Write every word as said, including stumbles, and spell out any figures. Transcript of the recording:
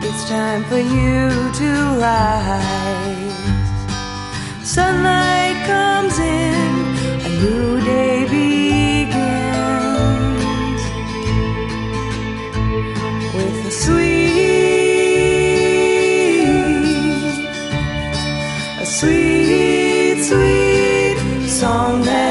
It's time for you to rise. Sunlight comes in, a new day begins with a sweet, a sweet, sweet song that